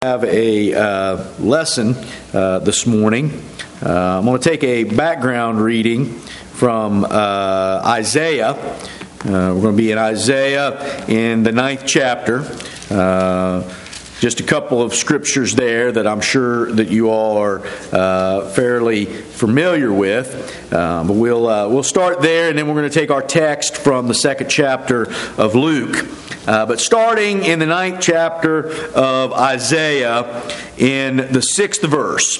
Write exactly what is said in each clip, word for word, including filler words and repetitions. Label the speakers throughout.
Speaker 1: have a uh, lesson uh, this morning. Uh, I'm going to take a background reading from uh, Isaiah. Uh, we're going to be in Isaiah in the ninth chapter. Uh, just a couple of scriptures there that I'm sure that you all are uh, fairly familiar with. Um, but we'll uh, we'll start there, and then we're going to take our text from the second chapter of Luke. Uh, but starting in the ninth chapter of Isaiah, in the sixth verse.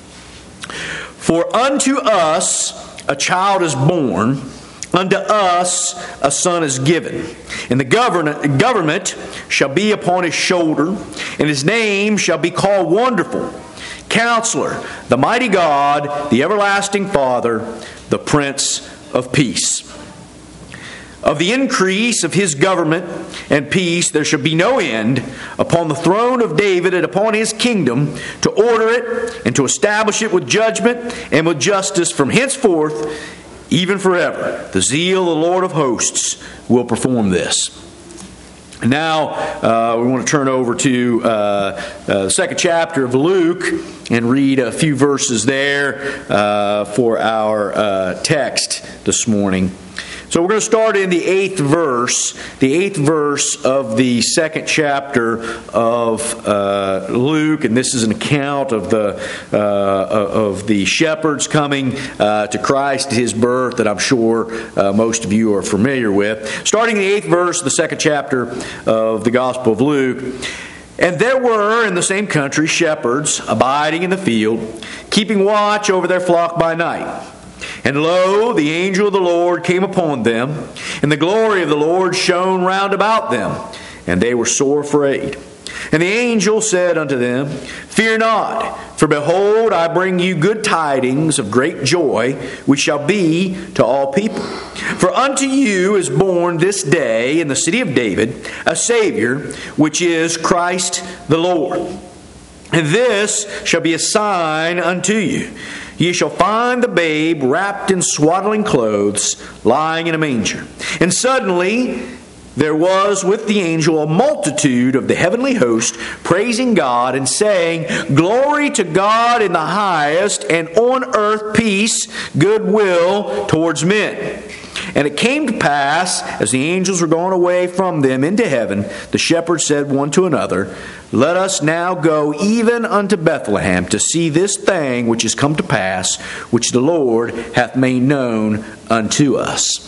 Speaker 1: For unto us a child is born, unto us a son is given, and the govern- government shall be upon his shoulder, and his name shall be called Wonderful, Counselor, the Mighty God, the Everlasting Father, the Prince of Peace. Of the increase of his government and peace there shall be no end upon the throne of David and upon his kingdom, to order it and to establish it with judgment and with justice from henceforth, even forever. The zeal of the Lord of hosts will perform this. Now uh, we want to turn over to uh, uh, the second chapter of Luke and read a few verses there uh, for our uh, text this morning. So we're going to start in the eighth verse, the eighth verse of the second chapter of uh, Luke, and this is an account of the uh, of the shepherds coming uh, to Christ at His birth that I'm sure uh, most of you are familiar with. Starting in the eighth verse of the second chapter of the Gospel of Luke. And there were in the same country shepherds abiding in the field, keeping watch over their flock by night. And lo, the angel of the Lord came upon them, and the glory of the Lord shone round about them, and they were sore afraid. And the angel said unto them, Fear not, for behold, I bring you good tidings of great joy, which shall be to all people. For unto you is born this day in the city of David a Savior, which is Christ the Lord. And this shall be a sign unto you. Ye shall find the babe wrapped in swaddling clothes, lying in a manger. And suddenly there was with the angel a multitude of the heavenly host, praising God and saying, Glory to God in the highest, and on earth peace, goodwill towards men. And it came to pass, as the angels were gone away from them into heaven, the shepherds said one to another, Let us now go even unto Bethlehem to see this thing which is come to pass, which the Lord hath made known unto us.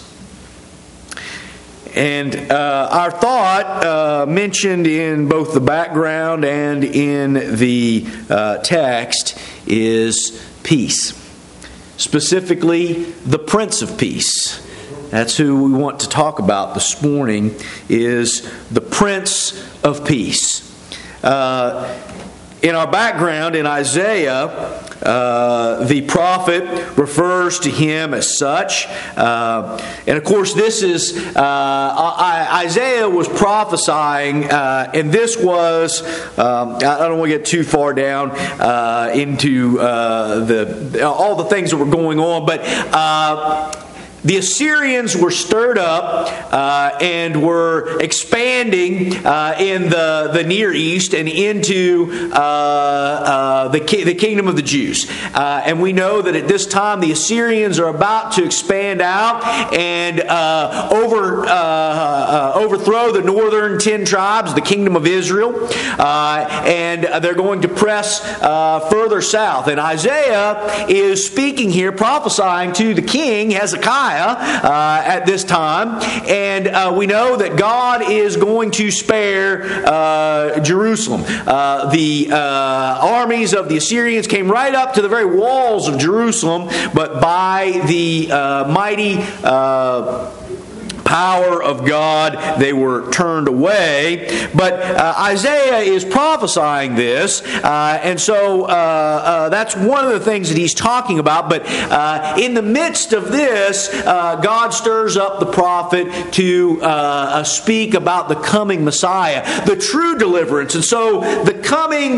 Speaker 1: And uh, our thought uh, mentioned in both the background and in the uh, text is peace. Specifically, the Prince of Peace. That's who we want to talk about this morning, is the Prince of Peace. Uh, in our background in Isaiah, uh, the prophet refers to him as such. Uh, and of course, this is, uh, Isaiah was prophesying, uh, and this was, um, I don't want to get too far down uh, into uh, the all the things that were going on, but uh, the Assyrians were stirred up uh, and were expanding uh, in the, the Near East and into uh, uh, the, the kingdom of the Jews. Uh, and we know that at this time the Assyrians are about to expand out and uh, over uh, uh, overthrow the northern ten tribes, the kingdom of Israel. Uh, and they're going to press uh, further south. And Isaiah is speaking here, prophesying to the king Hezekiah, Uh, at this time, and uh, we know that God is going to spare uh, Jerusalem. Uh, the uh, armies of the Assyrians came right up to the very walls of Jerusalem, but by the uh, mighty uh, power of God, they were turned away. But uh, Isaiah is prophesying this, uh, and so uh, uh, that's one of the things that he's talking about. But uh, in the midst of this, uh, God stirs up the prophet to uh, uh, speak about the coming Messiah, the true deliverance. And so the coming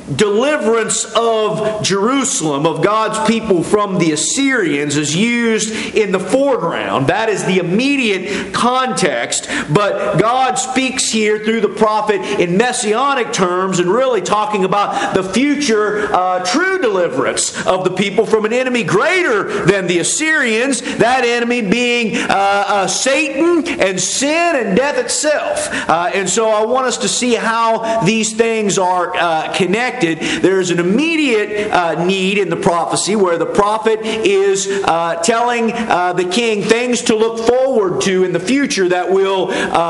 Speaker 1: deliverance of Jerusalem, of God's people from the Assyrians, is used in the foreground. That is the immediate context. But God speaks here through the prophet in messianic terms and really talking about the future uh, true deliverance of the people from an enemy greater than the Assyrians, that enemy being uh, uh, Satan and sin and death itself. Uh, and so I want us to see how these things are uh, connected. There's an immediate uh, need in the prophecy where the prophet is uh, telling uh, the king things to look forward to in the future that will uh, uh,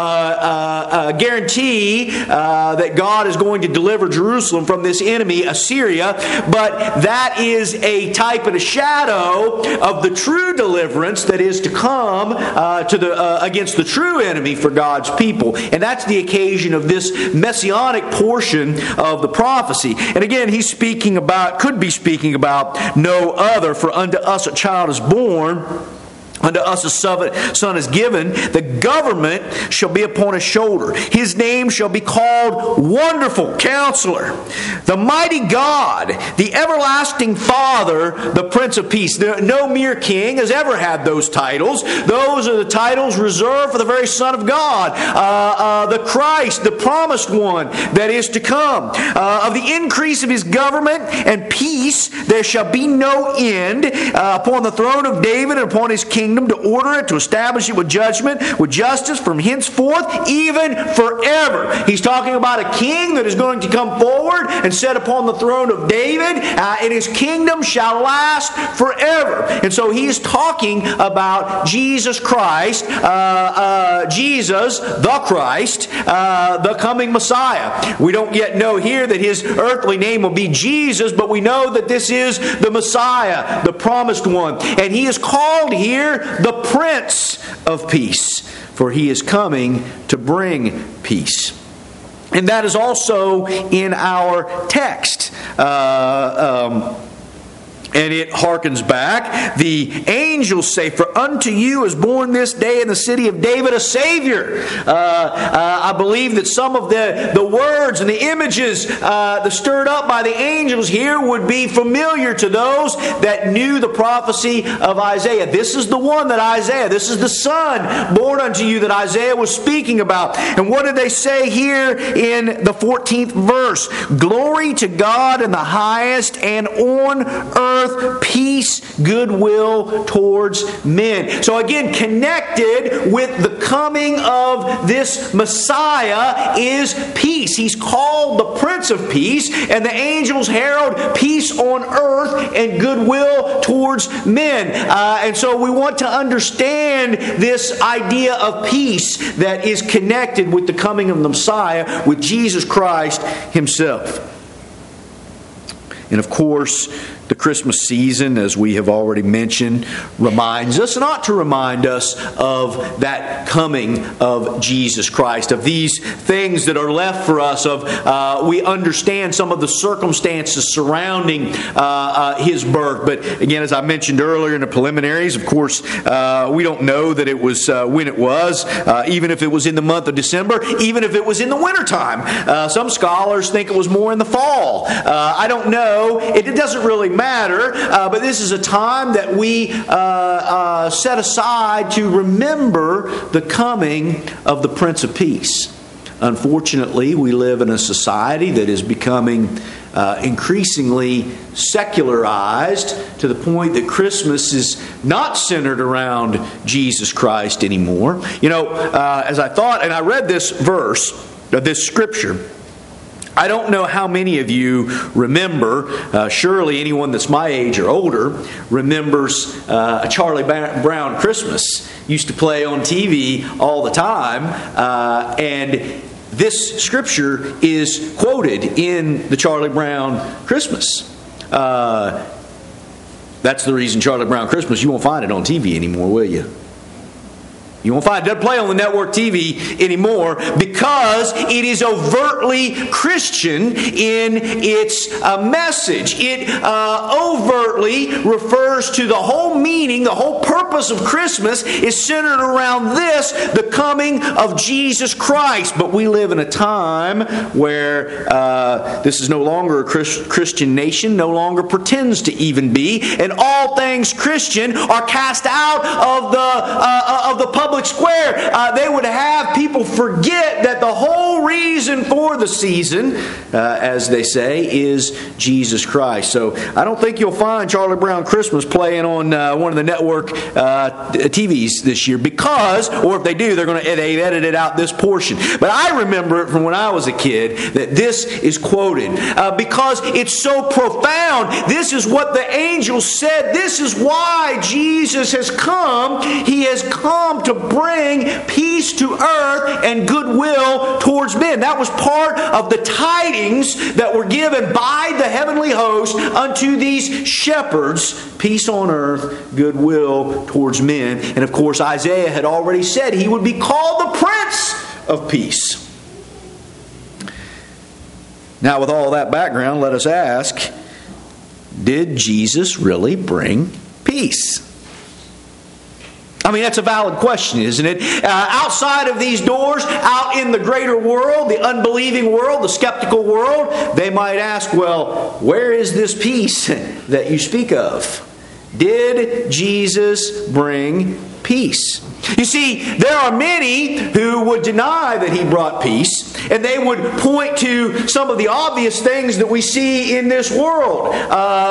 Speaker 1: uh, guarantee uh, that God is going to deliver Jerusalem from this enemy, Assyria. But that is a type and a shadow of the true deliverance that is to come uh, to the uh, against the true enemy for God's people. And that's the occasion of this messianic portion of the prophecy. And again, he's speaking about, could be speaking about no other, for unto us a child is born, unto us a son is given, the government shall be upon his shoulder. His name shall be called Wonderful Counselor, the Mighty God, the Everlasting Father, the Prince of Peace. No mere king has ever had those titles. Those are the titles reserved for the very Son of God, uh, uh, the Christ, the Promised One that is to come. Uh, of the increase of his government and peace there shall be no end uh, upon the throne of David and upon his kingdom, to order it, to establish it with judgment, with justice from henceforth, even forever. He's talking about a king that is going to come forward and sit upon the throne of David, uh, and his kingdom shall last forever. And so he is talking about Jesus Christ, uh, uh, Jesus, the Christ, uh, the coming Messiah. We don't yet know here that his earthly name will be Jesus, but we know that this is the Messiah, the promised one. And he is called here the Prince of Peace, for he is coming to bring peace. And that is also in our text. Uh, um, And it harkens back. The angels say, for unto you is born this day in the city of David a Savior. Uh, uh, I believe that some of the, the words and the images uh, that stirred up by the angels here would be familiar to those that knew the prophecy of Isaiah. This is the one that Isaiah, this is the Son born unto you that Isaiah was speaking about. And what did they say here in the fourteenth verse? Glory to God in the highest, and on earth peace, goodwill towards men. So again, connected with the coming of this Messiah is peace. He's called the Prince of Peace, and the angels herald peace on earth and goodwill towards men. Uh, and so we want to understand this idea of peace that is connected with the coming of the Messiah, with Jesus Christ Himself. And of course, the Christmas season, as we have already mentioned, reminds us, and ought to remind us, of that coming of Jesus Christ, of these things that are left for us, of uh, we understand some of the circumstances surrounding uh, uh, His birth. But again, as I mentioned earlier in the preliminaries, of course, uh, we don't know that it was uh, when it was, uh, even if it was in the month of December, even if it was in the wintertime. Uh, some scholars think it was more in the fall. Uh, I don't know. It, it doesn't really matter. Matter, uh, but this is a time that we uh, uh, set aside to remember the coming of the Prince of Peace. Unfortunately, we live in a society that is becoming uh, increasingly secularized to the point that Christmas is not centered around Jesus Christ anymore. You know, uh, as I thought, and I read this verse, uh, this scripture, I don't know how many of you remember, uh, surely anyone that's my age or older remembers uh, a Charlie Brown Christmas. Used to play on T V all the time, uh, and this scripture is quoted in the Charlie Brown Christmas. Uh, that's the reason Charlie Brown Christmas, you won't find it on T V anymore, will you? You won't find it. It doesn't play on the network T V anymore because it is overtly Christian in its uh, message. It uh, overtly refers to the whole meaning, the whole purpose of Christmas is centered around this, the coming of Jesus Christ. But we live in a time where uh, this is no longer a Christ- Christian nation, no longer pretends to even be, and all things Christian are cast out of the uh, of the public square. Uh, they would have people forget that the whole reason for the season, uh, as they say, is Jesus Christ. So I don't think you'll find Charlie Brown Christmas playing on uh, one of the network uh, T Vs this year because, or if they do, they're going to they've edited out this portion. But I remember it from when I was a kid that this is quoted uh, because it's so profound. This is what the angels said. This is why Jesus has come. He has come to bring peace to earth and goodwill towards men. That was part of the tidings that were given by the heavenly host unto these shepherds. Peace on earth, goodwill towards men. And of course, Isaiah had already said he would be called the Prince of Peace. Now, with all that background, let us ask, did Jesus really bring peace? I mean, that's a valid question, isn't it? Uh, outside of these doors, out in the greater world, the unbelieving world, the skeptical world, they might ask, well, where is this peace that you speak of? Did Jesus bring peace? You see, there are many who would deny that He brought peace, and they would point to some of the obvious things that we see in this world. Uh,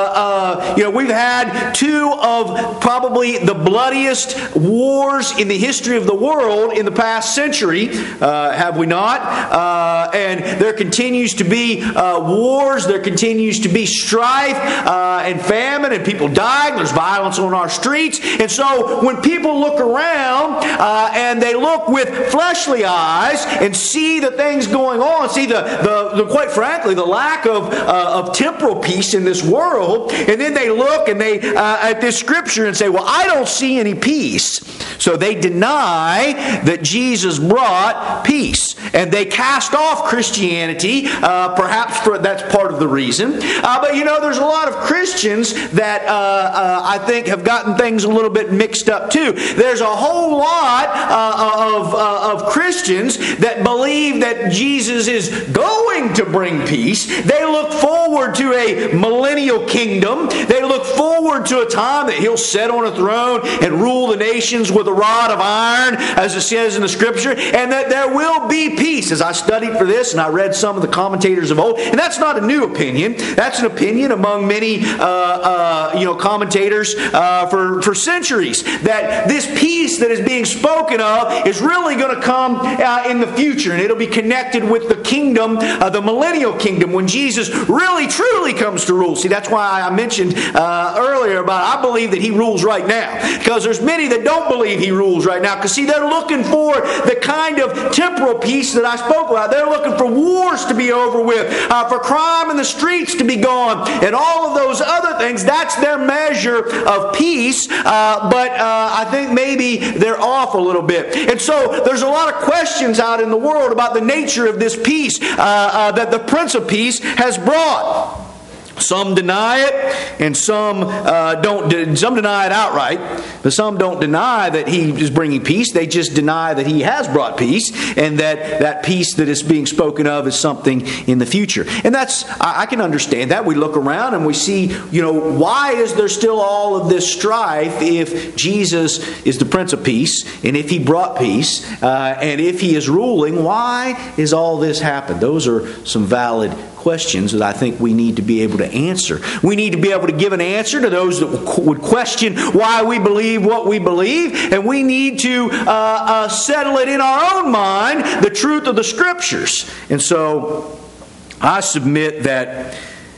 Speaker 1: uh, you know, we've had two of probably the bloodiest wars in the history of the world in the past century, uh, have we not? Uh, and there continues to be uh, wars, there continues to be strife uh, and famine, and people dying, there's violence on our streets. And so when people look around, Uh, and they look with fleshly eyes and see the things going on, see the, the, the quite frankly, the lack of, uh, of temporal peace in this world, and then they look and they uh, at this scripture and say, well, I don't see any peace. So they deny that Jesus brought peace. And they cast off Christianity, uh, perhaps for, that's part of the reason. Uh, but you know, there's a lot of Christians that uh, uh, I think have gotten things a little bit mixed up too. There's a whole lot uh, of, uh, of Christians that believe that Jesus is going to bring peace. They look forward to a millennial kingdom. They look forward to a time that He'll sit on a throne and rule the nations with a rod of iron, as it says in the Scripture, and that there will be peace. As I studied for this and I read some of the commentators of old, and that's not a new opinion. That's an opinion among many uh, uh, you know, commentators uh, for, for centuries, that this peace that is being spoken of is really going to come uh, in the future, and it'll be connected with the kingdom, uh, the millennial kingdom, when Jesus really truly comes to rule. See, that's why I mentioned uh, earlier about I believe that He rules right now, because there's many that don't believe He rules right now, because see, they're looking for the kind of temporal peace that I spoke about. They're looking for wars to be over with, uh, for crime in the streets to be gone, and all of those other things. That's their measure of peace, uh, but uh, I think maybe they're off a little bit. And so there's a lot of questions out in the world about the nature of this peace uh, uh, that the Prince of Peace has brought. Some deny it, and some uh, don't. Some deny it outright, but some don't deny that He is bringing peace. They just deny that He has brought peace, and that that peace that is being spoken of is something in the future. And that's I, I can understand that. We look around and we see, you know, why is there still all of this strife if Jesus is the Prince of Peace, and if He brought peace, uh, and if He is ruling, why is all this happened? Those are some valid questions that I think we need to be able to answer. We need to be able to give an answer to those that would question why we believe what we believe, and we need to uh, uh, settle it in our own mind, the truth of the Scriptures. And so I submit that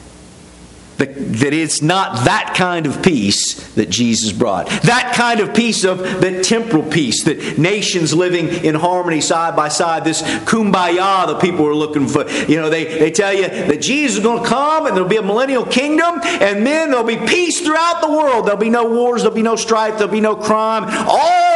Speaker 1: That, that it's not that kind of peace that Jesus brought. That kind of peace of the temporal peace, that nations living in harmony side by side, this kumbaya that people are looking for. You know, they, they tell you that Jesus is going to come and there'll be a millennial kingdom, and then there'll be peace throughout the world. There'll be no wars, there'll be no strife, there'll be no crime. All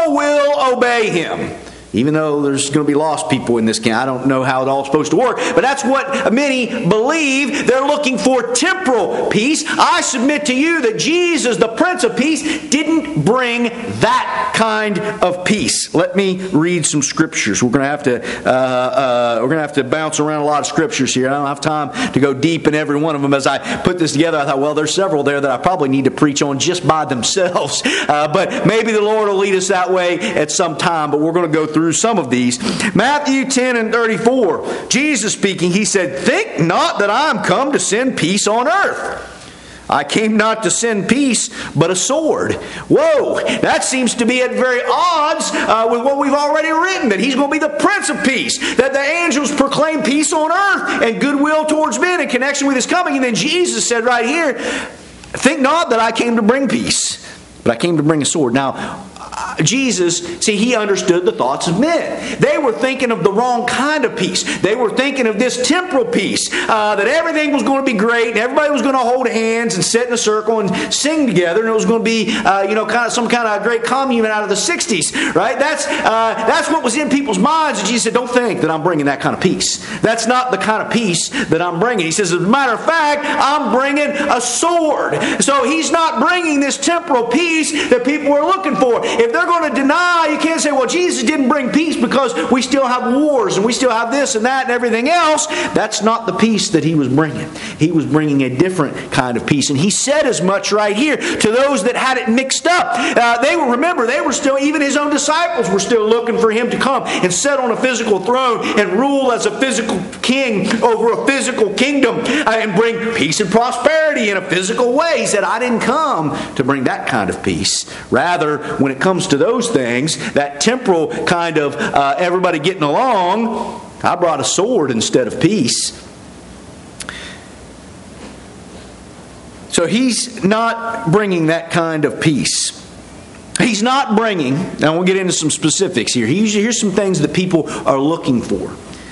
Speaker 1: all will obey him. Even though there's going to be lost people in this camp. I don't know how it's all supposed to work. But that's what many believe. They're looking for temporal peace. I submit to you that Jesus, the Prince of Peace, didn't bring that kind of peace. Let me read some scriptures. We're going to have to uh, uh, we're going to have to bounce around a lot of scriptures here. I don't have time to go deep in every one of them. As I put this together, I thought, well, there's several there that I probably need to preach on just by themselves. Uh, but maybe the Lord will lead us that way at some time. But we're going to go through through some of these. Matthew ten and thirty-four, Jesus speaking, He said, "Think not that I am come to send peace on earth. I came not to send peace, but a sword." Whoa, that seems to be at very odds uh, with what we've already written, that He's going to be the Prince of Peace, that the angels proclaim peace on earth and goodwill towards men in connection with His coming. And then Jesus said right here, "Think not that I came to bring peace, but I came to bring a sword." Now, Jesus, see, He understood the thoughts of men. They were thinking of the wrong kind of peace. They were thinking of this temporal peace, uh, that everything was going to be great, and everybody was going to hold hands and sit in a circle and sing together, and it was going to be, uh, you know, kind of some kind of great commune out of the sixties, right? That's uh, that's what was in people's minds. And Jesus said, "Don't think that I'm bringing that kind of peace. That's not the kind of peace that I'm bringing." He says, "As a matter of fact, I'm bringing a sword." So He's not bringing this temporal peace that people are looking for. If they're going to deny, you can't say, "Well, Jesus didn't bring peace because we still have wars and we still have this and that and everything else." That's not the peace that He was bringing. He was bringing a different kind of peace. And He said as much right here to those that had it mixed up. Uh, they were, remember, they were still, even His own disciples were still looking for Him to come and sit on a physical throne and rule as a physical king over a physical kingdom uh, and bring peace and prosperity in a physical way. He said, "I didn't come to bring that kind of peace. Rather, when it comes to those things, that temporal kind of uh, everybody getting along, I brought a sword instead of peace." So He's not bringing that kind of peace. He's not bringing, now we'll get into some specifics here. Here's some things that people are looking for.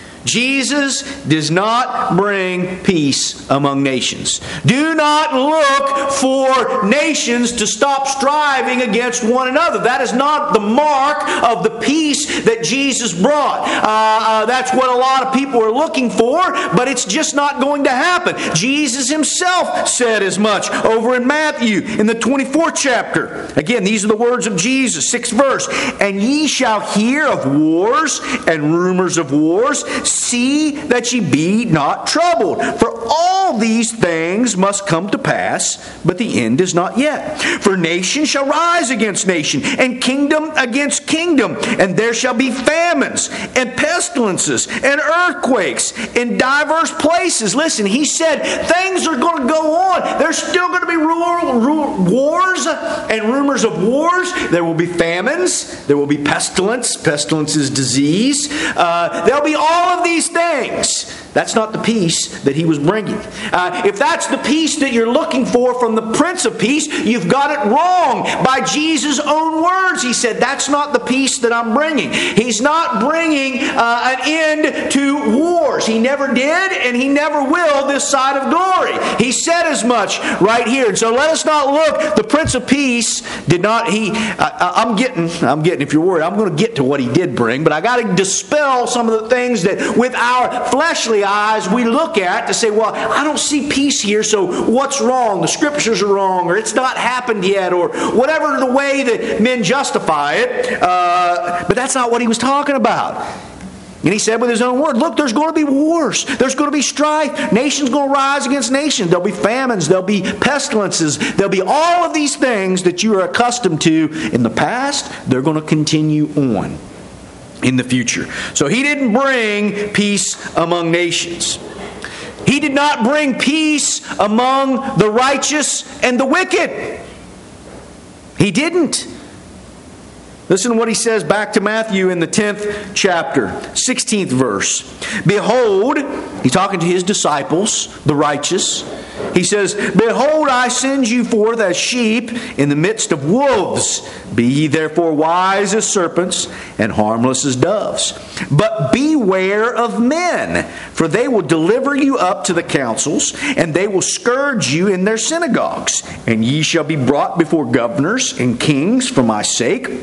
Speaker 1: Jesus does not bring peace among nations. Do not look for nations to stop striving against one another. That is not the mark of the peace that Jesus brought. Uh, uh, that's what a lot of people are looking for, but it's just not going to happen. Jesus Himself said as much over in Matthew in the twenty-fourth chapter. Again, these are the words of Jesus, sixth verse. "And ye shall hear of wars and rumors of wars. See that ye be not troubled. For all these things must come to pass, but the end is not yet. For nation shall rise against nation, and kingdom against kingdom. And there shall be famines, and pestilences, and earthquakes in diverse places." Listen, He said things are going to go on. There's still going to be rural, rural, wars and rumors of wars. There will be famines. There will be pestilence. Pestilence is disease. Uh, there'll be all of these things. That's not the peace that He was bringing. Uh, if that's the peace that you're looking for from the Prince of Peace, you've got it wrong. By Jesus' own words, He said, "That's not the peace that I'm bringing." He's not bringing uh, an end to wars. He never did, and He never will this side of glory. He said as much right here. And so let us not look. The Prince of Peace did not. He. Uh, I'm getting. I'm getting. If you're worried, I'm going to get to what He did bring, but I got to dispel some of the things that, with our fleshly eyes, we look at to say, "Well, I don't see peace here, so what's wrong? The Scriptures are wrong, or it's not happened yet, or whatever the way that men justify it." Uh, but that's not what He was talking about. And He said with His own word, look, there's going to be wars. There's going to be strife. Nations going to rise against nations. There'll be famines. There'll be pestilences. There'll be all of these things that you are accustomed to in the past. They're going to continue on in the future. So He didn't bring peace among nations. He did not bring peace among the righteous and the wicked. He didn't. Listen to what He says back to Matthew in the tenth chapter, sixteenth verse. "Behold," He's talking to His disciples, the righteous. He says, "Behold, I send you forth as sheep in the midst of wolves. Be ye therefore wise as serpents and harmless as doves. But beware of men, for they will deliver you up to the councils, and they will scourge you in their synagogues. And ye shall be brought before governors and kings for my sake,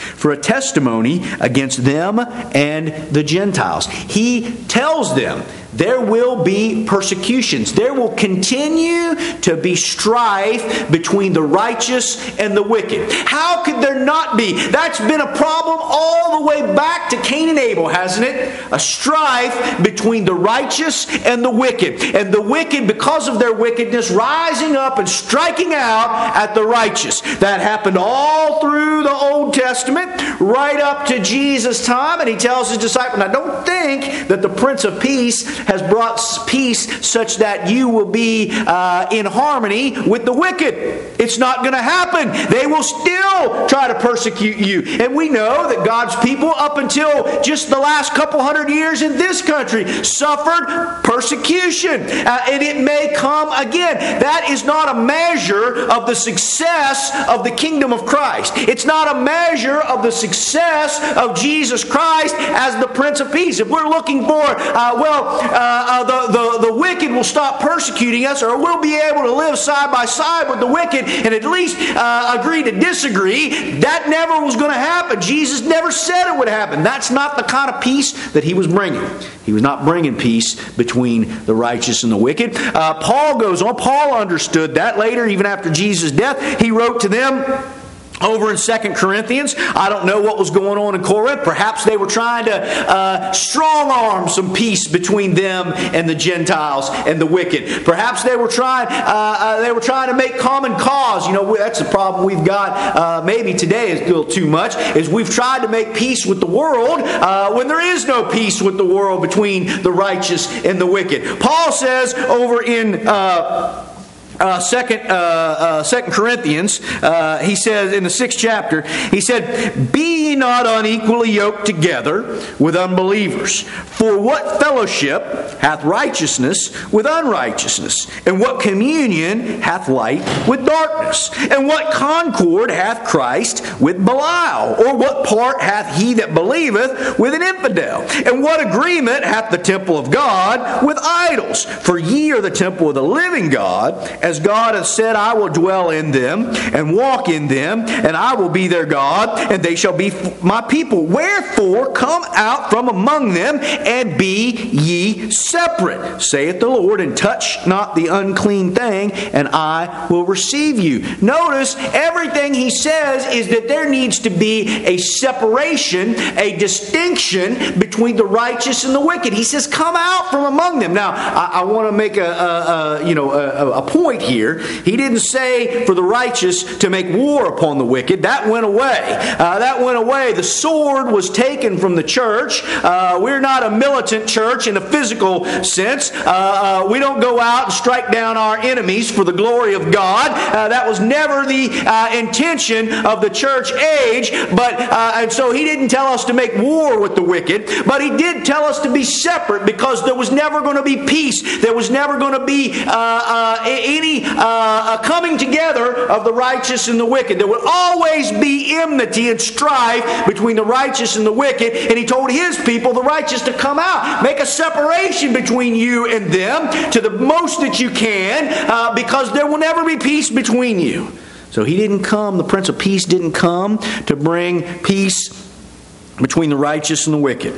Speaker 1: for a testimony against them and the Gentiles. He tells them there will be persecutions. There will continue to be strife between the righteous and the wicked. How could there not be? That's been a problem all the way back to Cain and Abel, hasn't it? A strife between the righteous and the wicked. And the wicked, because of their wickedness, rising up and striking out at the righteous. That happened all through the Old Testament, right up to Jesus' time. And He tells His disciples, now don't think that the Prince of Peace has brought peace such that you will be uh, in harmony with the wicked. It's not going to happen. They will still try to persecute you. And we know that God's people, up until just the last couple hundred years in this country, suffered persecution. Uh, and it may come again. That is not a measure of the success of the kingdom of Christ. It's not a measure of the success of Jesus Christ as the Prince of Peace. If we're looking for, uh, well, uh, uh, the, the, the wicked will stop persecuting us, or we'll be able to live side by side with the wicked and at least uh, agree to disagree, that never was going to happen. Jesus never said it would happen. That's not the kind of peace that He was bringing. He was not bringing peace between the righteous and the wicked. Uh, Paul goes on. Paul understood that. Later, even after Jesus' death, he wrote to them over in Second Corinthians. I don't know what was going on in Corinth. Perhaps they were trying to uh, strong-arm some peace between them and the Gentiles and the wicked. Perhaps they were trying uh, uh, they were trying to make common cause. You know, that's the problem we've got. Uh, maybe today is a little too much. Is we've tried to make peace with the world uh, when there is no peace with the world between the righteous and the wicked. Paul says over in Uh, Uh, second, uh, uh, Second Corinthians, uh, he says in the sixth chapter, he said, "Be ye not unequally yoked together with unbelievers. For what fellowship hath righteousness with unrighteousness? And what communion hath light with darkness? And what concord hath Christ with Belial? Or what part hath he that believeth with an infidel? And what agreement hath the temple of God with idols? For ye are the temple of the living God, as God hath said, I will dwell in them and walk in them, and I will be their God, and they shall be my people. Wherefore come out from among them, and be ye separate, saith the Lord, and touch not the unclean thing, and I will receive you." Notice, everything he says is that there needs to be a separation, a distinction between the righteous and the wicked. He says, come out from among them. Now, I, I want to make a, a, a you know a, a point here. He didn't say for the righteous to make war upon the wicked. That went away. Uh, that went away. The sword was taken from the church. Uh, we're not a militant church in a physical sense. Uh, uh, we don't go out and strike down our enemies for the glory of God. Uh, that was never the uh, intention of the church age. But uh, and so he didn't tell us to make war with the wicked, but he did tell us to be separate, because there was never going to be peace. There was never going to be uh, uh, any uh, a coming together of the righteous and the wicked. There would always be enmity and strife between the righteous and the wicked. And he told his people, the righteous, to come out. Make a separation between you and them to the most that you can, uh, because there will never be peace between you. So he didn't come, the Prince of Peace didn't come to bring peace between the righteous and the wicked.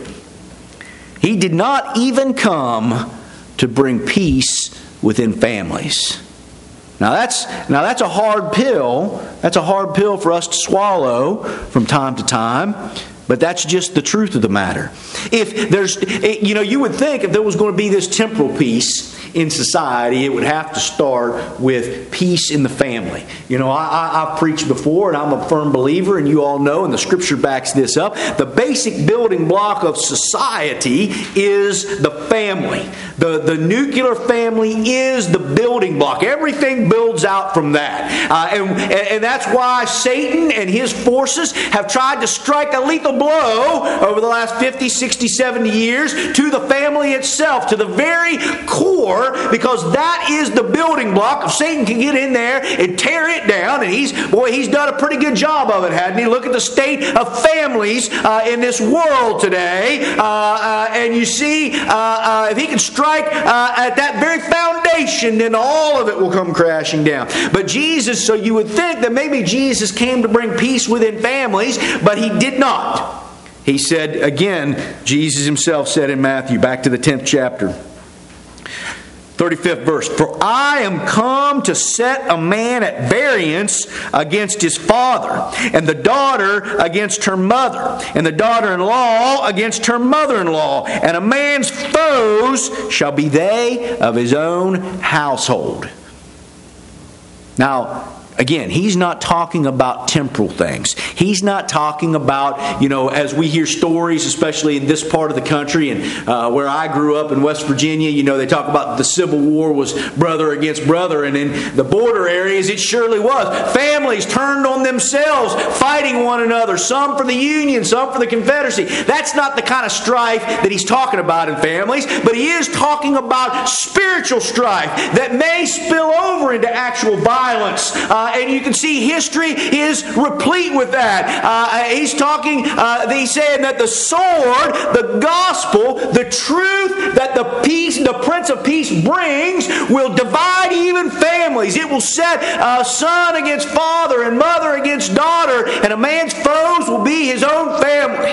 Speaker 1: He did not even come to bring peace within families. Now that's now that's a hard pill. That's a hard pill for us to swallow from time to time. But that's just the truth of the matter. If there's, you know, you would think if there was going to be this temporal peace in society, it would have to start with peace in the family. You know, I, I, I've preached before, and I'm a firm believer, and you all know, and the Scripture backs this up. The basic building block of society is the family. The, the nuclear family is the building block. Everything builds out from that. Uh, and, and that's why Satan and his forces have tried to strike a lethal blow over the last fifty, sixty, seventy years to the family itself, to the very core sword, because that is the building block. If Satan can get in there and tear it down, and he's, boy, he's done a pretty good job of it, hasn't he? Look at the state of families uh, in this world today, uh, uh, and you see, uh, uh, if he can strike uh, at that very foundation, then all of it will come crashing down. But Jesus, so you would think that maybe Jesus came to bring peace within families, but He did not. He said, again, Jesus Himself said in Matthew, back to the tenth chapter, thirty-fifth verse, "For I am come to set a man at variance against his father, and the daughter against her mother, and the daughter-in-law against her mother-in-law, and a man's foes shall be they of his own household." Now, again, He's not talking about temporal things. He's not talking about, you know, as we hear stories, especially in this part of the country and uh, where I grew up in West Virginia, you know, they talk about the Civil War was brother against brother, and in the border areas it surely was. Families turned on themselves, fighting one another, some for the Union, some for the Confederacy. That's not the kind of strife that He's talking about in families, but He is talking about spiritual strife that may spill over into actual violence. Uh, Uh, and you can see history is replete with that. Uh, he's talking, uh, he's saying that the sword, the gospel, the truth that the peace, the Prince of Peace brings will divide even families. It will set uh, son against father and mother against daughter, and a man's foes will be his own family.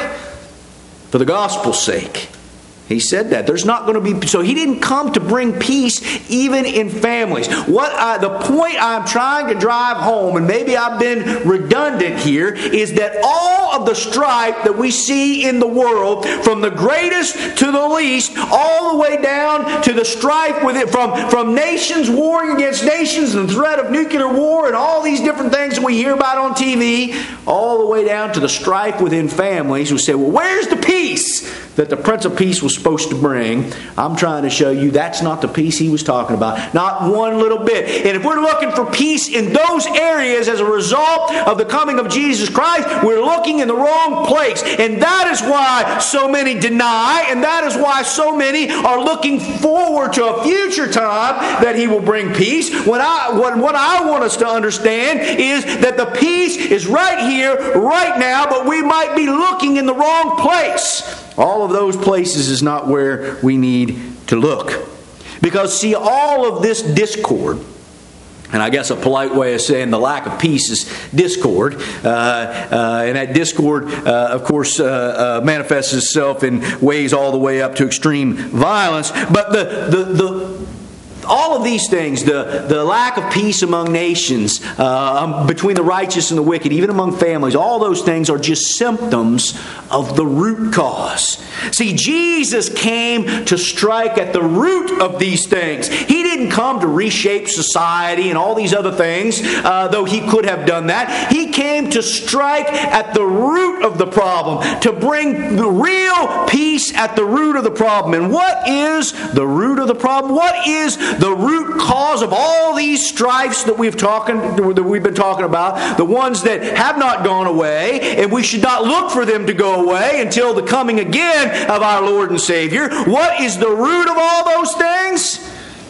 Speaker 1: For the gospel's sake. He said that. There's not going to be... So He didn't come to bring peace even in families. What I, the point I'm trying to drive home, and maybe I've been redundant here, is that all of the strife that we see in the world, from the greatest to the least, all the way down to the strife with it, from, from nations warring against nations and the threat of nuclear war and all these different things that we hear about on T V, all the way down to the strife within families, we say, well, where's the peace that the Prince of Peace was supposed to bring? I'm trying to show you that's not the peace He was talking about. Not one little bit. And if we're looking for peace in those areas as a result of the coming of Jesus Christ, we're looking in the wrong place. And that is why so many deny, and that is why so many are looking forward to a future time that He will bring peace. When I, what, what I want us to understand is that the peace is right here, right now, but we might be looking in the wrong place. All of those places is not where we need to look. Because, see, all of this discord, and I guess a polite way of saying the lack of peace is discord. Uh, uh, and that discord, uh, of course, uh, uh, manifests itself in ways all the way up to extreme violence. But the the the all of these things, the, the lack of peace among nations, uh, between the righteous and the wicked, even among families, all those things are just symptoms of the root cause. See, Jesus came to strike at the root of these things. He didn't come to reshape society and all these other things, uh, though He could have done that. He came to strike at the root of the problem, to bring the real peace at the root of the problem. And what is the root of the problem? What is the root cause of all these strifes that we've talking that we've been talking about, the ones that have not gone away, and we should not look for them to go away until the coming again of our Lord and Savior? What is the root of all those things?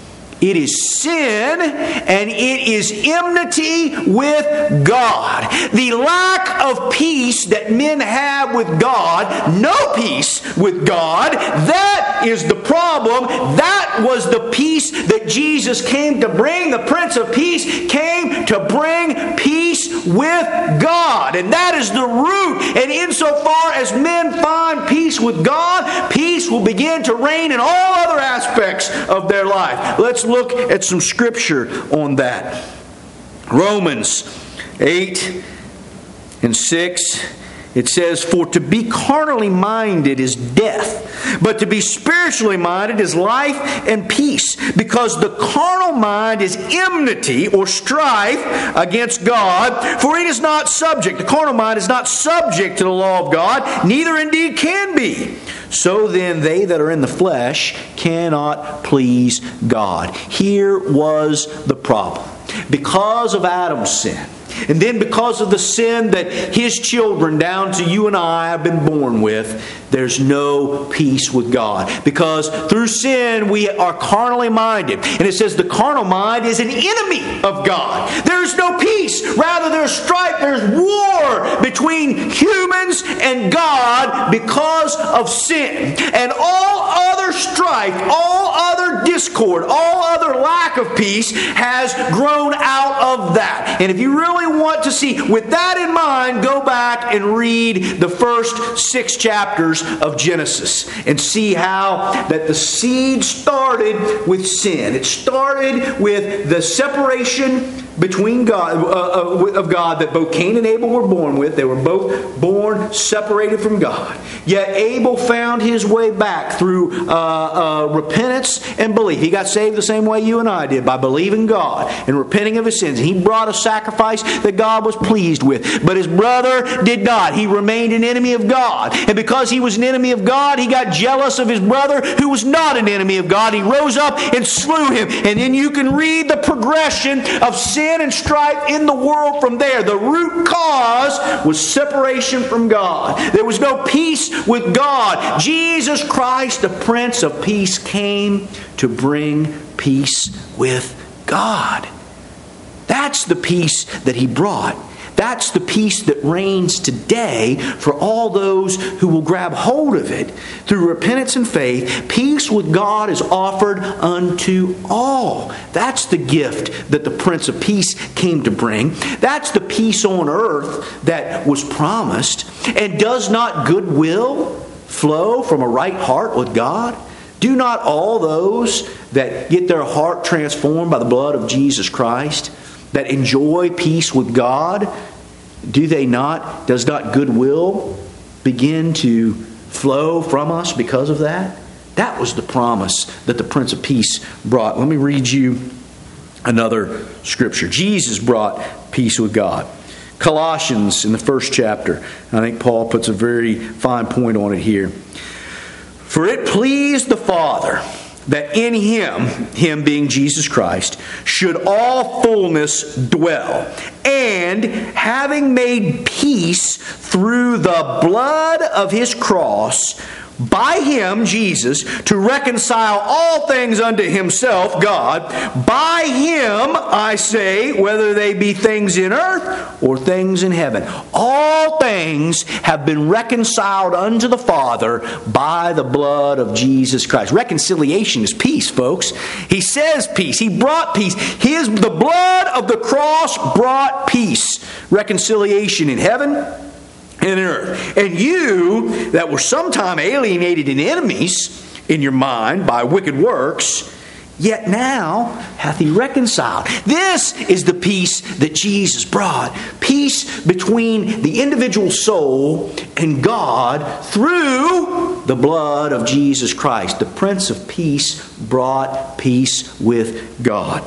Speaker 1: It is sin, and it is enmity with God. The lack of peace that men have with God, no peace with God, that is the problem. That was the peace that Jesus came to bring. The Prince of Peace came to bring peace with God. And that is the root. And insofar as men find peace with God, peace will begin to reign in all other aspects of their life. Let's look at some scripture on that. Romans eight and six. It says, "For to be carnally minded is death, but to be spiritually minded is life and peace. Because the carnal mind is enmity or strife against God, for it is not subject." The carnal mind is not subject to the law of God, neither indeed can be. "So then they that are in the flesh cannot please God." Here was the problem. Because of Adam's sin, and then because of the sin that his children down to you and I have been born with, there's no peace with God. Because through sin, we are carnally minded. And it says the carnal mind is an enemy of God. There's no peace. Rather, there's strife, there's war between humans and God because of sin. And all other strife, all other discord, all other lack of peace has grown out of that. And if you really want to see, with that in mind, go back and read the first six chapters of Genesis and see how that the seed started with sin. It started with the separation between God uh, of God that both Cain and Abel were born with. They were both born separated from God. Yet Abel found his way back through uh, uh, repentance and belief. He got saved the same way you and I did, by believing God and repenting of his sins. And he brought a sacrifice that God was pleased with. But his brother did not. He remained an enemy of God. And because he was an enemy of God, he got jealous of his brother who was not an enemy of God. He rose up and slew him. And then you can read the progression of sin and strife in the world from there. The root cause was separation from God. There was no peace with God. Jesus Christ, the Prince of Peace, came to bring peace with God. That's the peace that He brought. That's the peace that reigns today for all those who will grab hold of it through repentance and faith. Peace with God is offered unto all. That's the gift that the Prince of Peace came to bring. That's the peace on earth that was promised. And does not goodwill flow from a right heart with God? Do not all those that get their heart transformed by the blood of Jesus Christ, that enjoy peace with God, do they not, does not goodwill begin to flow from us because of that? That was the promise that the Prince of Peace brought. Let me read you another scripture. Jesus brought peace with God. Colossians in the first chapter. I think Paul puts a very fine point on it here. For it pleased the Father that in Him, Him being Jesus Christ, should all fullness dwell. And having made peace through the blood of His cross, by Him, Jesus, to reconcile all things unto Himself, God. By Him, I say, whether they be things in earth or things in heaven. All things have been reconciled unto the Father by the blood of Jesus Christ. Reconciliation is peace, folks. He says peace. He brought peace. His, the blood of the cross brought peace. Reconciliation in heaven and in earth. And you that were sometime alienated and enemies in your mind by wicked works, yet now hath He reconciled. This is the peace that Jesus brought. Peace between the individual soul and God through the blood of Jesus Christ. The Prince of Peace brought peace with God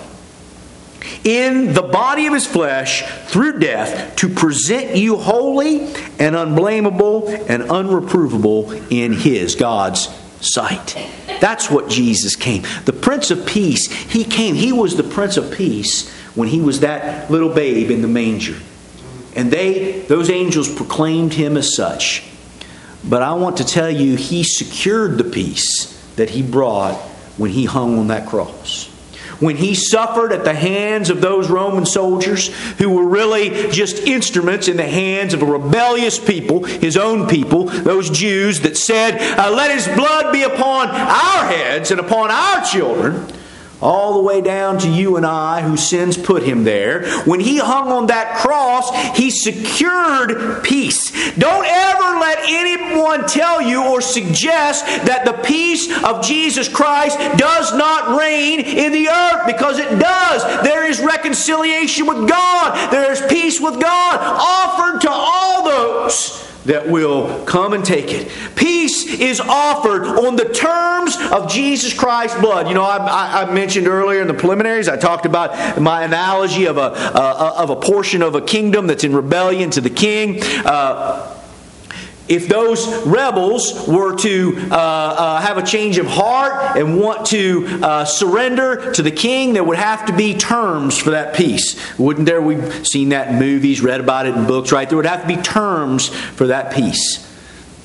Speaker 1: in the body of His flesh through death, to present you holy and unblameable and unreprovable in His, God's sight. That's what Jesus came. The Prince of Peace, He came. He was the Prince of Peace when He was that little babe in the manger. And they, those angels proclaimed Him as such. But I want to tell you, He secured the peace that He brought when He hung on that cross. When He suffered at the hands of those Roman soldiers who were really just instruments in the hands of a rebellious people, His own people, those Jews that said, uh, let His blood be upon our heads and upon our children, all the way down to you and I, whose sins put Him there. When He hung on that cross, He secured peace. Don't ever let anyone tell you or suggest that the peace of Jesus Christ does not reign in the earth, because it does. There is reconciliation with God. There is peace with God offered to all those that will come and take it. Peace is offered on the terms of Jesus Christ's blood. You know, I, I, I mentioned earlier in the preliminaries, I talked about my analogy of a uh, of a portion of a kingdom that's in rebellion to the king. Uh, If those rebels were to uh, uh, have a change of heart and want to uh, surrender to the king, there would have to be terms for that peace. Wouldn't there? We've seen that in movies, read about it in books, right? There would have to be terms for that peace.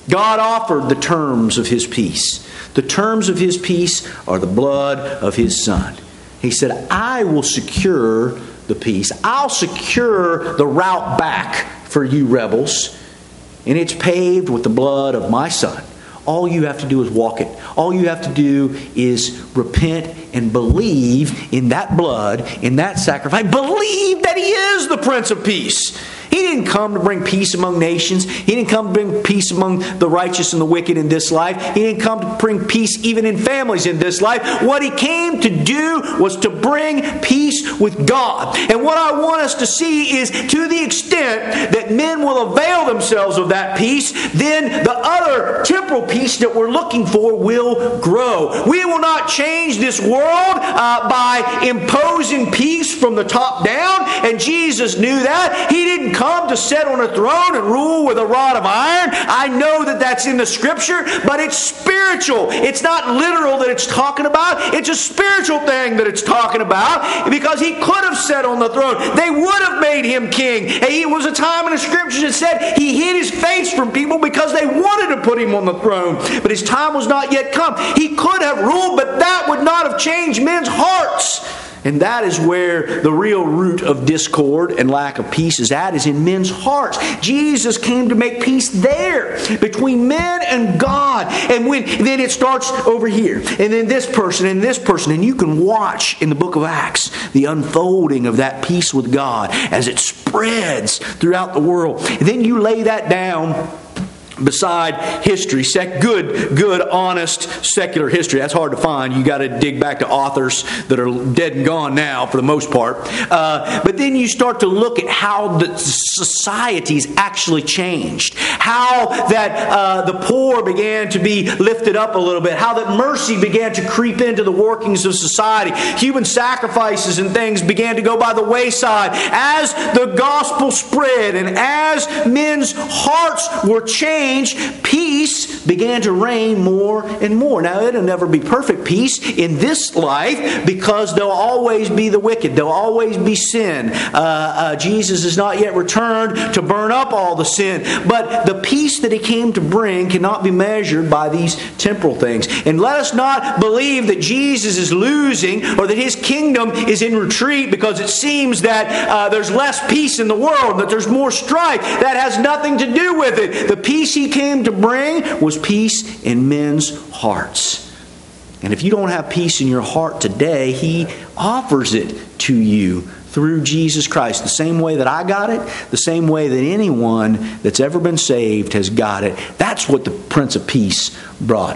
Speaker 1: God offered the terms of His peace. The terms of His peace are the blood of His Son. He said, I will secure the peace. I'll secure the route back for you rebels. And it's paved with the blood of my Son. All you have to do is walk it. All you have to do is repent and believe in that blood, in that sacrifice. Believe that He is the Prince of Peace. He didn't come to bring peace among nations. He didn't come to bring peace among the righteous and the wicked in this life. He didn't come to bring peace even in families in this life. What He came to do was to bring peace with God. And what I want us to see is, to the extent that men will avail themselves of that peace, then the other temporal peace that we're looking for will grow. We will not change this world uh, by imposing peace from the top down. And Jesus knew that. He didn't come to sit on a throne and rule with a rod of iron. I know that that's in the Scripture, but it's spiritual. It's not literal that it's talking about. It's a spiritual thing that it's talking about, because He could have sat on the throne. They would have made Him king. And it was a time in the Scriptures that said He hid His face from people because they wanted to put Him on the throne. But His time was not yet come. He could have ruled, but that would not have changed men's hearts. And that is where the real root of discord and lack of peace is at, is in men's hearts. Jesus came to make peace there between men and God. And when then it starts over here, and then this person and this person, and you can watch in the book of Acts the unfolding of that peace with God as it spreads throughout the world. And then you lay that down beside history, sec- good, good, honest, secular history. That's hard to find. You got to dig back to authors that are dead and gone now, for the most part. Uh, but then you start to look at how the societies actually changed, how that uh, the poor began to be lifted up a little bit, how that mercy began to creep into the workings of society. Human sacrifices and things began to go by the wayside as the gospel spread, and as men's hearts were changed. Peace began to reign more and more. Now, it'll never be perfect peace in this life, because there'll always be the wicked. There'll always be sin. Uh, uh, Jesus has not yet returned to burn up all the sin. But the peace that He came to bring cannot be measured by these temporal things. And let us not believe that Jesus is losing, or that His kingdom is in retreat because it seems that uh, there's less peace in the world, that there's more strife. That has nothing to do with it. The peace He came to bring was peace in men's hearts. And if you don't have peace in your heart today, He offers it to you through Jesus Christ. The same way that I got it, the same way that anyone that's ever been saved has got it. That's what the Prince of Peace brought.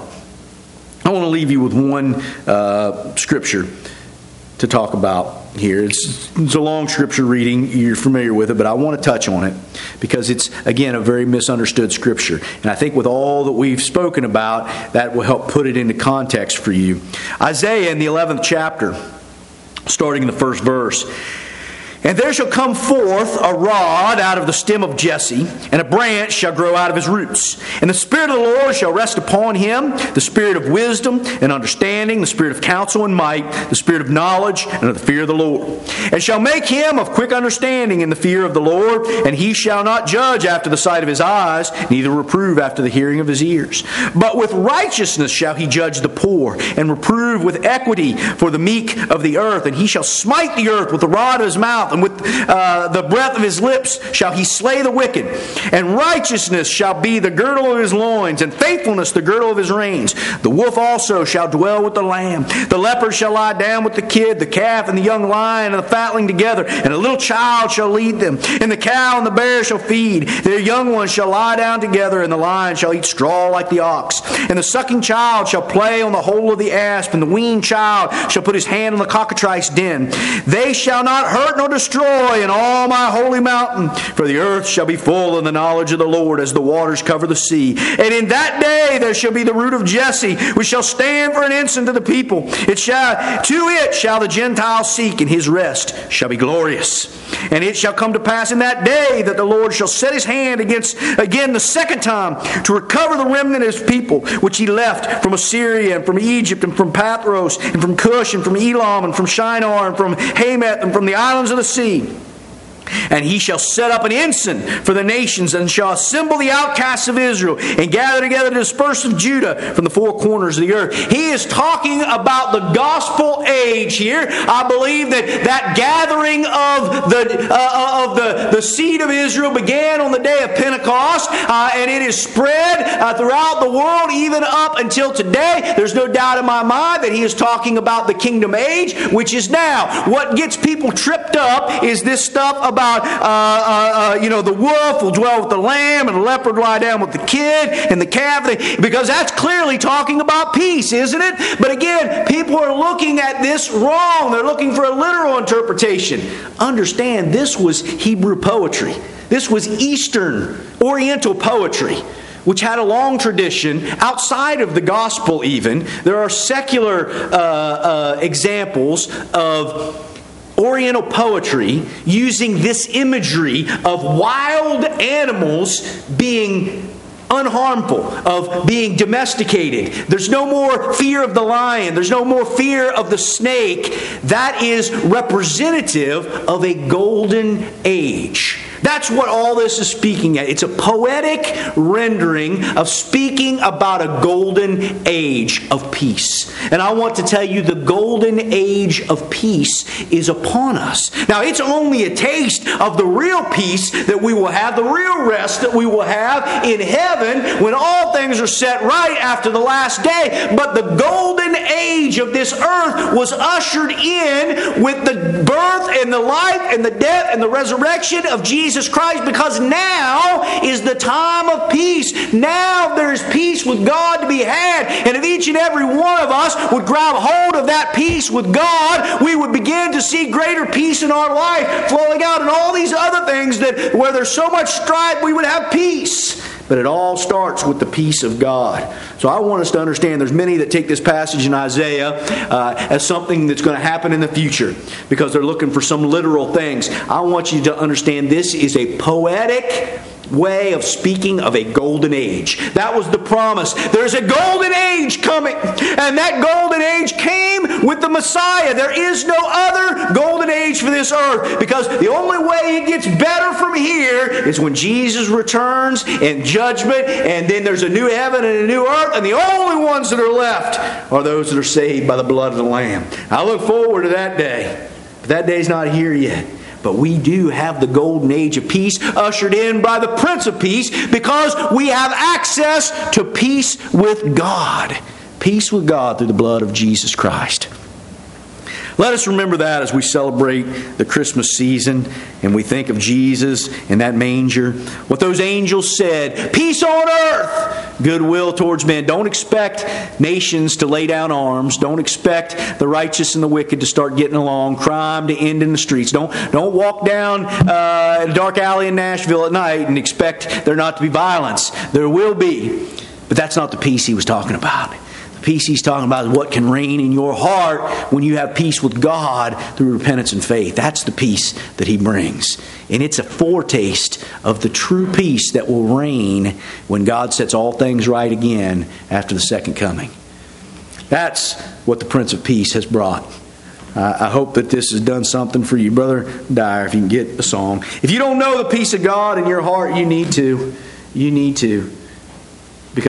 Speaker 1: I want to leave you with one uh, scripture to talk about here. It's, it's a long scripture reading. You're familiar with it, but I want to touch on it because it's, again, a very misunderstood scripture. And I think with all that we've spoken about, that will help put it into context for you. Isaiah in the eleventh chapter, starting in the first verse. And there shall come forth a rod out of the stem of Jesse, and a branch shall grow out of his roots. And the Spirit of the Lord shall rest upon him, the Spirit of wisdom and understanding, the Spirit of counsel and might, the Spirit of knowledge and of the fear of the Lord. And shall make him of quick understanding in the fear of the Lord, and he shall not judge after the sight of his eyes, neither reprove after the hearing of his ears. But with righteousness shall he judge the poor, and reprove with equity for the meek of the earth. And he shall smite the earth with the rod of his mouth, and with uh, the breath of his lips shall he slay the wicked. And righteousness shall be the girdle of his loins, and faithfulness the girdle of his reins. The wolf also shall dwell with the lamb. The leopard shall lie down with the kid, the calf and the young lion and the fatling together, and a little child shall lead them. And the cow and the bear shall feed. Their young ones shall lie down together, and the lion shall eat straw like the ox. And the sucking child shall play on the hole of the asp, and the weaned child shall put his hand on the cockatrice den. They shall not hurt nor destroy in all my holy mountain, for the earth shall be full of the knowledge of the Lord as the waters cover the sea. And in that day there shall be the root of Jesse, which shall stand for an ensign to the people. It shall to it shall the Gentiles seek, and his rest shall be glorious. And it shall come to pass in that day that the Lord shall set his hand against again the second time to recover the remnant of his people, which he left from Assyria and from Egypt and from Pathros and from Cush and from Elam and from Shinar and from Hamath and from the islands of the sea. And he shall set up an ensign for the nations, and shall assemble the outcasts of Israel, and gather together the dispersed of Judah from the four corners of the earth. He is talking about the gospel age here. I believe that that gathering of the uh, of the, the seed of Israel began on the day of Pentecost, uh, and it is spread uh, throughout the world, even up until today. There's no doubt in my mind that he is talking about the kingdom age, which is now. What gets people tripped up is this stuff about About uh, uh, uh, you know, the wolf will dwell with the lamb, and the leopard lie down with the kid, and the calf, because that's clearly talking about peace, isn't it? But again, people are looking at this wrong. They're looking for a literal interpretation. Understand, this was Hebrew poetry. This was Eastern, Oriental poetry, which had a long tradition outside of the gospel even. There are secular uh, uh, examples of Oriental poetry using this imagery of wild animals being unharmful, of being domesticated. There's no more fear of the lion. There's no more fear of the snake. That is representative of a golden age. That's what all this is speaking at. It's a poetic rendering of speaking about a golden age of peace. And I want to tell you, the golden age of peace is upon us. Now, it's only a taste of the real peace that we will have, the real rest that we will have in heaven when all things are set right after the last day. But the golden age of this earth was ushered in with the birth and the life and the death and the resurrection of Jesus Jesus Christ, because now is the time of peace. Now there is peace with God to be had. And if each and every one of us would grab hold of that peace with God, we would begin to see greater peace in our life flowing out, and all these other things that where there's so much strife, we would have peace. But it all starts with the peace of God. So I want us to understand there's many that take this passage in Isaiah uh, as something that's going to happen in the future because they're looking for some literal things. I want you to understand this is a poetic way of speaking of a golden age. That was the promise. There's a golden age coming, and that golden age came with the Messiah. There is no other golden age for this earth, because the only way it gets better from here is when Jesus returns in judgment, and then there's a new heaven and a new earth, and the only ones that are left are those that are saved by the blood of the Lamb. I look forward to that day, but that day's not here yet. But we do have the golden age of peace ushered in by the Prince of Peace, because we have access to peace with God. Peace with God through the blood of Jesus Christ. Let us remember that as we celebrate the Christmas season and we think of Jesus in that manger. What those angels said, peace on earth, goodwill towards men. Don't expect nations to lay down arms. Don't expect the righteous and the wicked to start getting along, crime to end in the streets. Don't, don't walk down uh, a dark alley in Nashville at night and expect there not to be violence. There will be. But that's not the peace he was talking about. Peace he's talking about is what can reign in your heart when you have peace with God through repentance and faith. That's the peace that he brings. And it's a foretaste of the true peace that will reign when God sets all things right again after the second coming. That's what the Prince of Peace has brought. Uh, I hope that this has done something for you. Brother Dyer, if you can get a song. If you don't know the peace of God in your heart, you need to. You need to.